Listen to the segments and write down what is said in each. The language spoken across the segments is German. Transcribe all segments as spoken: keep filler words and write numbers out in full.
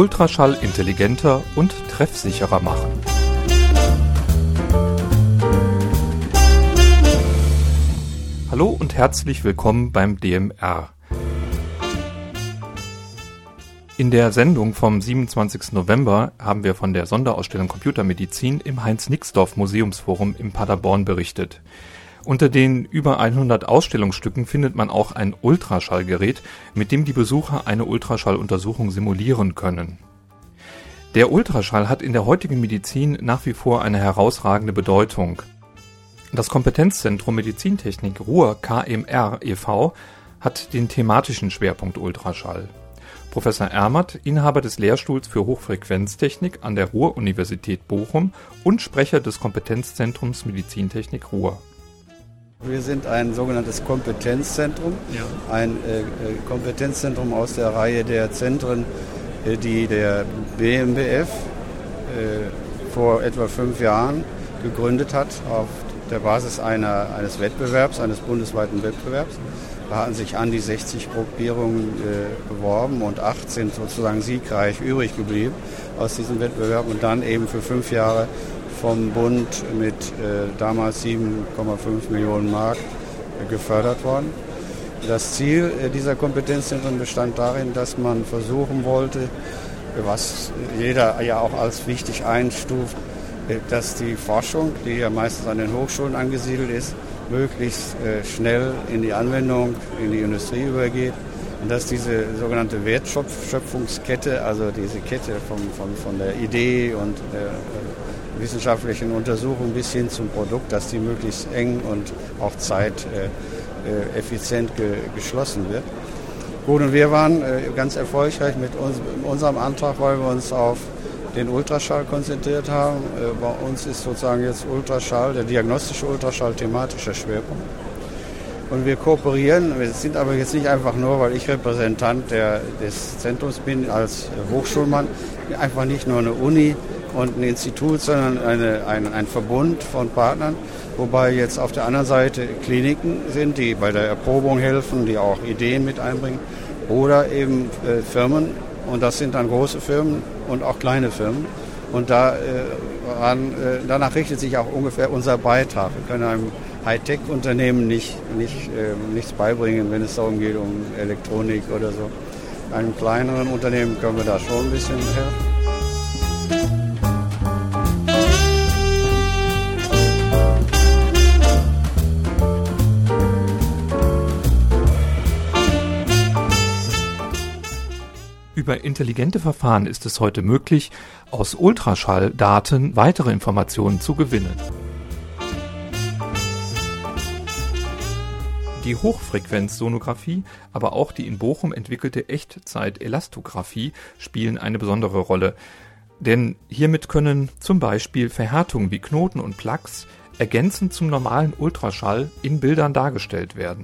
Ultraschall intelligenter und treffsicherer machen. Hallo und herzlich willkommen beim D M R. In der Sendung vom siebenundzwanzigsten November haben wir von der Sonderausstellung Computermedizin im Heinz-Nixdorf-Museumsforum in Paderborn berichtet. Unter den über hundert Ausstellungsstücken findet man auch ein Ultraschallgerät, mit dem die Besucher eine Ultraschalluntersuchung simulieren können. Der Ultraschall hat in der heutigen Medizin nach wie vor eine herausragende Bedeutung. Das Kompetenzzentrum Medizintechnik Ruhr K M R e V hat den thematischen Schwerpunkt Ultraschall. Professor Ermert, Inhaber des Lehrstuhls für Hochfrequenztechnik an der Ruhr-Universität Bochum und Sprecher des Kompetenzzentrums Medizintechnik Ruhr. Wir sind ein sogenanntes Kompetenzzentrum, ja. ein äh, Kompetenzzentrum aus der Reihe der Zentren, äh, die der B M B F äh, vor etwa fünf Jahren gegründet hat, auf der Basis einer, eines Wettbewerbs, eines bundesweiten Wettbewerbs. Da hatten sich an die sechzig Gruppierungen äh, beworben und acht sind sozusagen siegreich übrig geblieben aus diesem Wettbewerb und dann eben für fünf Jahre vom Bund mit äh, damals sieben Komma fünf Millionen Mark äh, gefördert worden. Das Ziel äh, dieser Kompetenzzentren bestand darin, dass man versuchen wollte, was jeder ja auch als wichtig einstuft, äh, dass die Forschung, die ja meistens an den Hochschulen angesiedelt ist, möglichst äh, schnell in die Anwendung, in die Industrie übergeht und dass diese sogenannte Wertschöpfungskette, also diese Kette von, von, von der Idee und der äh, wissenschaftlichen Untersuchung bis hin zum Produkt, dass die möglichst eng und auch zeiteffizient äh, ge, geschlossen wird. Gut, und wir waren äh, ganz erfolgreich mit uns, unserem Antrag, weil wir uns auf den Ultraschall konzentriert haben. Bei uns ist sozusagen jetzt Ultraschall, der diagnostische Ultraschall, thematischer Schwerpunkt. Und wir kooperieren, wir sind aber jetzt nicht einfach nur, weil ich Repräsentant der, des Zentrums bin, als Hochschulmann, einfach nicht nur eine Uni und ein Institut, sondern eine, ein, ein Verbund von Partnern, wobei jetzt auf der anderen Seite Kliniken sind, die bei der Erprobung helfen, die auch Ideen mit einbringen, oder eben äh, Firmen. Und das sind dann große Firmen und auch kleine Firmen. Und da, äh, ran, äh, danach richtet sich auch ungefähr unser Beitrag. Wir können einem Hightech-Unternehmen nicht, nicht, äh, nichts beibringen, wenn es darum geht, um Elektronik oder so. Einem kleineren Unternehmen können wir da schon ein bisschen helfen. Über intelligente Verfahren ist es heute möglich, aus Ultraschalldaten weitere Informationen zu gewinnen. Die Hochfrequenzsonographie, aber auch die in Bochum entwickelte Echtzeit-Elastographie spielen eine besondere Rolle. Denn hiermit können zum Beispiel Verhärtungen wie Knoten und Plaques ergänzend zum normalen Ultraschall in Bildern dargestellt werden.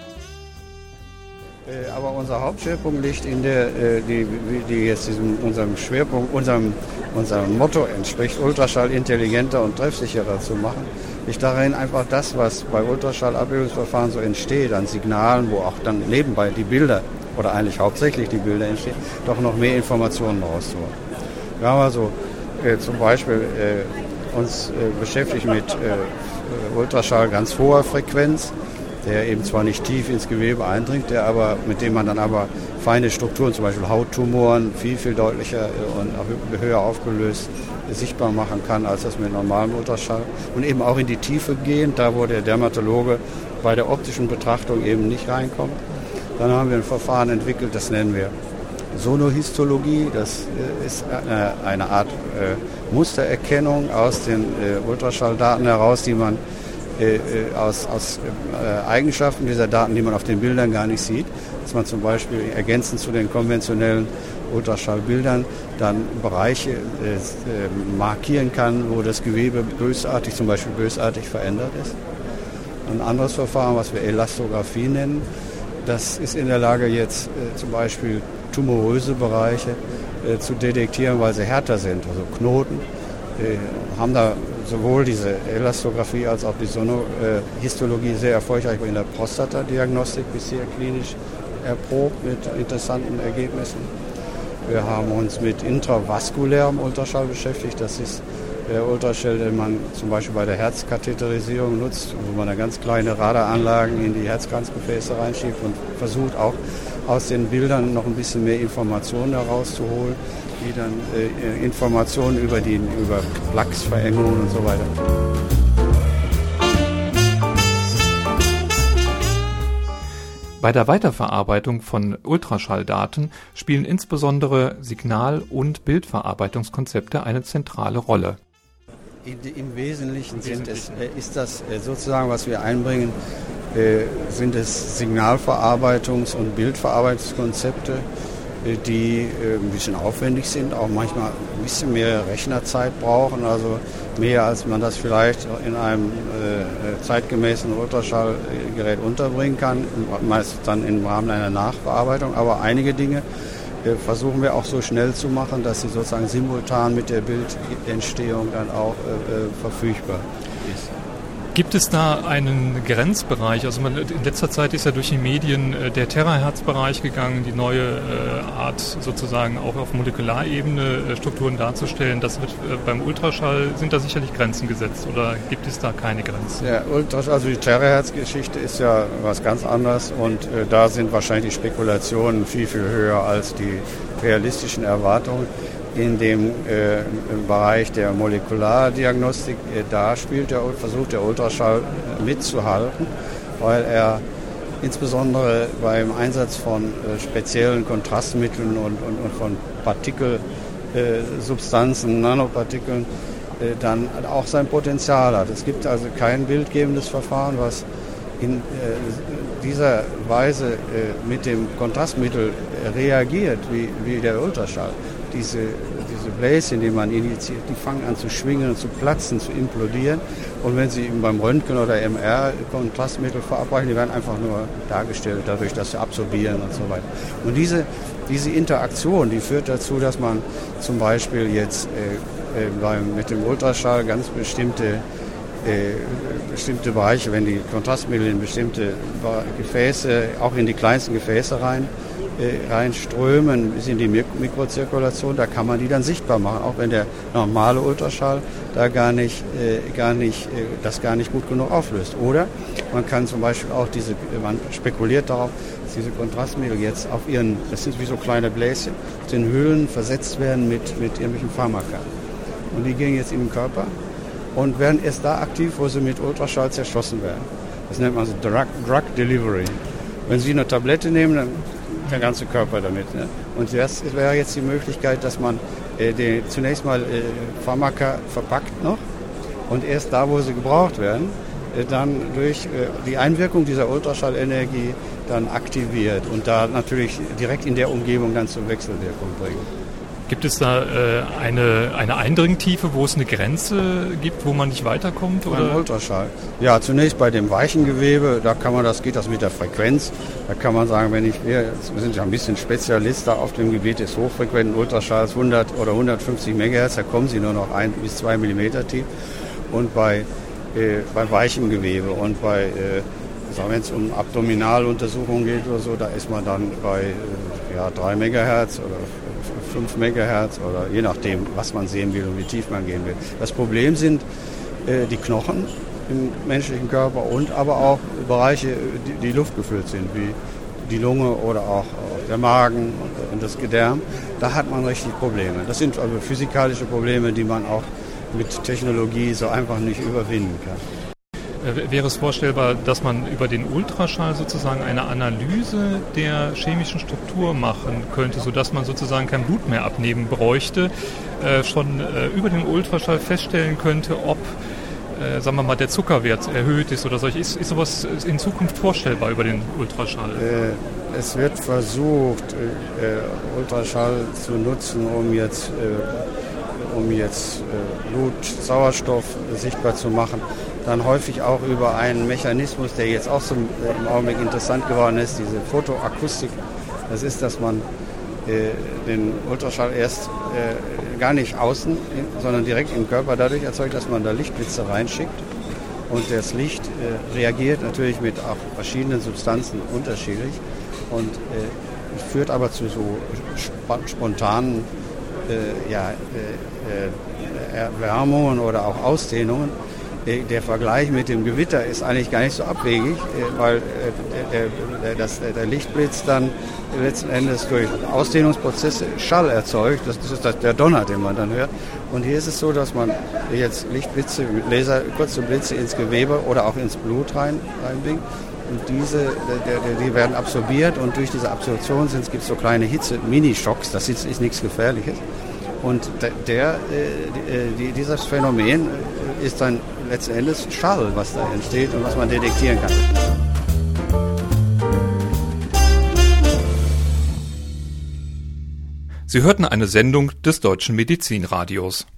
Aber unser Hauptschwerpunkt liegt in der, die, die jetzt diesem, unserem Schwerpunkt, unserem, unserem Motto entspricht, Ultraschall intelligenter und treffsicherer zu machen. Liegt darin einfach das, was bei Ultraschall-Abbildungsverfahren so entsteht, an Signalen, wo auch dann nebenbei die Bilder, oder eigentlich hauptsächlich die Bilder entstehen, doch noch mehr Informationen rauszuholen. Wir haben also äh, zum Beispiel äh, uns äh, beschäftigt mit äh, Ultraschall ganz hoher Frequenz, der eben zwar nicht tief ins Gewebe eindringt, der aber, mit dem man dann aber feine Strukturen, zum Beispiel Hauttumoren, viel, viel deutlicher und höher aufgelöst sichtbar machen kann, als das mit normalem Ultraschall. Und eben auch in die Tiefe gehen, da wo der Dermatologe bei der optischen Betrachtung eben nicht reinkommt. Dann haben wir ein Verfahren entwickelt, das nennen wir Sonohistologie. Das ist eine Art Mustererkennung aus den Ultraschalldaten heraus, die man Äh, aus, aus äh, Eigenschaften dieser Daten, die man auf den Bildern gar nicht sieht, dass man zum Beispiel ergänzend zu den konventionellen Ultraschallbildern dann Bereiche äh, äh, markieren kann, wo das Gewebe bösartig, zum Beispiel bösartig verändert ist. Ein anderes Verfahren, was wir Elastographie nennen, das ist in der Lage jetzt äh, zum Beispiel tumoröse Bereiche äh, zu detektieren, weil sie härter sind, also Knoten. Wir haben da sowohl diese Elastographie als auch die Sonohistologie sehr erfolgreich in der Prostatadiagnostik bisher klinisch erprobt mit interessanten Ergebnissen. Wir haben uns mit intravaskulärem Ultraschall beschäftigt. Das ist der Ultraschall, den man zum Beispiel bei der Herzkatheterisierung nutzt, wo man da ganz kleine Radaranlagen in die Herzkranzgefäße reinschiebt und versucht auch aus den Bildern noch ein bisschen mehr Informationen herauszuholen, die dann äh, Informationen über die über Plaquesverengungen und so weiter. Bei der Weiterverarbeitung von Ultraschalldaten spielen insbesondere Signal- und Bildverarbeitungskonzepte eine zentrale Rolle. Im Wesentlichen sind es, ist das sozusagen, was wir einbringen, sind es Signalverarbeitungs- und Bildverarbeitungskonzepte, die ein bisschen aufwendig sind, auch manchmal ein bisschen mehr Rechnerzeit brauchen, also mehr als man das vielleicht in einem äh, zeitgemäßen Ultraschallgerät unterbringen kann, meist dann im Rahmen einer Nachbearbeitung. Aber einige Dinge äh, versuchen wir auch so schnell zu machen, dass sie sozusagen simultan mit der Bildentstehung dann auch äh, verfügbar ist. Gibt es da einen Grenzbereich? Also man, in letzter Zeit ist ja durch die Medien äh, der Terahertz-Bereich gegangen, die neue äh, Art sozusagen auch auf Molekularebene äh, Strukturen darzustellen. Das wird äh, beim Ultraschall, sind da sicherlich Grenzen gesetzt oder gibt es da keine Grenzen? Ja, Ultraschall, also die Terahertz-Geschichte ist ja was ganz anderes und äh, da sind wahrscheinlich die Spekulationen viel, viel höher als die realistischen Erwartungen. In dem äh, im Bereich der Molekulardiagnostik, äh, da spielt der, versucht der Ultraschall äh, mitzuhalten, weil er insbesondere beim Einsatz von äh, speziellen Kontrastmitteln und, und, und von Partikelsubstanzen, äh, Nanopartikeln, äh, dann auch sein Potenzial hat. Es gibt also kein bildgebendes Verfahren, was in äh, dieser Weise äh, mit dem Kontrastmittel äh, reagiert, wie, wie der Ultraschall. Diese, diese Bläschen, die man injiziert, die fangen an zu schwingen und zu platzen, zu implodieren. Und wenn sie beim Röntgen oder M R Kontrastmittel verabreichen, die werden einfach nur dargestellt, dadurch, dass sie absorbieren und so weiter. Und diese, diese Interaktion, die führt dazu, dass man zum Beispiel jetzt äh, äh, beim, mit dem Ultraschall ganz bestimmte, äh, bestimmte Bereiche, wenn die Kontrastmittel in bestimmte Gefäße, auch in die kleinsten Gefäße rein, reinströmen bis in die Mikrozirkulation, da kann man die dann sichtbar machen, auch wenn der normale Ultraschall da gar nicht, äh, gar nicht, äh, das gar nicht gut genug auflöst. Oder man kann zum Beispiel auch diese, man spekuliert darauf, dass diese Kontrastmittel jetzt auf ihren, das sind wie so kleine Bläschen, auf den Hüllen versetzt werden mit, mit irgendwelchen Pharmaka. Und die gehen jetzt in den Körper und werden erst da aktiv, wo sie mit Ultraschall zerschossen werden. Das nennt man so Drug, Drug Delivery. Wenn Sie eine Tablette nehmen, dann der ganze Körper damit. Ne? Und das wäre jetzt die Möglichkeit, dass man äh, die, zunächst mal äh, Pharmaka verpackt noch und erst da, wo sie gebraucht werden, äh, dann durch äh, die Einwirkung dieser Ultraschallenergie dann aktiviert und da natürlich direkt in der Umgebung dann zur Wechselwirkung bringt. Gibt es da äh, eine, eine Eindringtiefe, wo es eine Grenze gibt, wo man nicht weiterkommt? Oder? Beim Ultraschall. Ja, zunächst bei dem weichen Gewebe, da kann man das, geht das mit der Frequenz. Da kann man sagen, wenn ich, wir sind ja ein bisschen Spezialist da auf dem Gebiet des hochfrequenten Ultraschalls, hundert oder hundertfünfzig Megahertz, da kommen sie nur noch ein bis zwei Millimeter tief. Und bei, äh, bei weichem Gewebe und bei, äh, wenn es um Abdominaluntersuchungen geht oder so, da ist man dann bei äh, ja, drei Megahertz oder fünf Megahertz oder je nachdem, was man sehen will und wie tief man gehen will. Das Problem sind äh, die Knochen im menschlichen Körper und aber auch Bereiche, die, die luftgefüllt sind, wie die Lunge oder auch der Magen und das Gedärm. Da hat man richtig Probleme. Das sind also physikalische Probleme, die man auch mit Technologie so einfach nicht überwinden kann. Wäre es vorstellbar, dass man über den Ultraschall sozusagen eine Analyse der chemischen Struktur machen könnte, sodass man sozusagen kein Blut mehr abnehmen bräuchte, äh, schon äh, über den Ultraschall feststellen könnte, ob äh, sagen wir mal, der Zuckerwert erhöht ist oder solch. Ist, ist sowas in Zukunft vorstellbar über den Ultraschall? Äh, es wird versucht, äh, Ultraschall zu nutzen, um jetzt, äh, um jetzt äh, Blutsauerstoff sichtbar zu machen. Dann häufig auch über einen Mechanismus, der jetzt auch so im Augenblick interessant geworden ist, diese Photoakustik. Das ist, dass man äh, den Ultraschall erst äh, gar nicht außen, sondern direkt im Körper dadurch erzeugt, dass man da Lichtblitze reinschickt. Und das Licht äh, reagiert natürlich mit auch verschiedenen Substanzen unterschiedlich. Und äh, führt aber zu so sp- spontanen äh, ja, äh, Erwärmungen oder auch Ausdehnungen. Der Vergleich mit dem Gewitter ist eigentlich gar nicht so abwegig, weil der, der, das, der Lichtblitz dann letzten Endes durch Ausdehnungsprozesse Schall erzeugt. Das ist der Donner, den man dann hört. Und hier ist es so, dass man jetzt Lichtblitze mit Laser, kurze Blitze ins Gewebe oder auch ins Blut rein, reinbringt. Und diese, die werden absorbiert und durch diese Absorption gibt es so kleine Hitze-Mini-Schocks. Das ist, ist nichts Gefährliches. Und der, äh, dieses Phänomen ist dann letzten Endes Schall, was da entsteht und was man detektieren kann. Sie hörten eine Sendung des Deutschen Medizinradios.